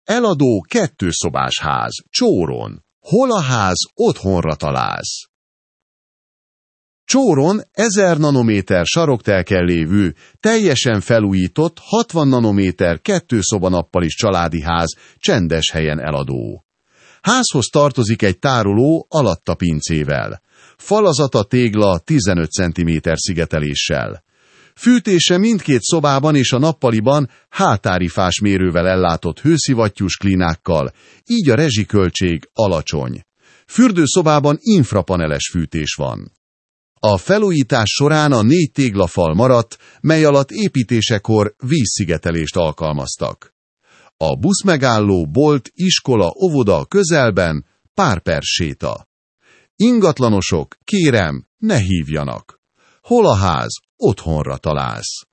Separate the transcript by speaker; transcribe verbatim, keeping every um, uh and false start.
Speaker 1: Eladó kettőszobás ház, Csóron. Hol a ház, otthonra találsz. Csóron ezer nanométer saroktelken lévő, teljesen felújított, hatvan nanométer kettőszobanappal családi ház csendes helyen eladó. Házhoz tartozik egy tároló alatta pincével. Falazata tégla tizenöt centiméter szigeteléssel. Fűtése mindkét szobában és a nappaliban hátári fás mérővel ellátott hőszivattyús klínákkal, így a rezsiköltség alacsony. Fürdőszobában infrapaneles fűtés van. A felújítás során a négy téglafal maradt, mely alatt építésekor vízszigetelést alkalmaztak. A buszmegálló, bolt, iskola, óvoda közelben, pár perc séta. Ingatlanosok, kérem, ne hívjanak. Hol a ház, otthonra találsz.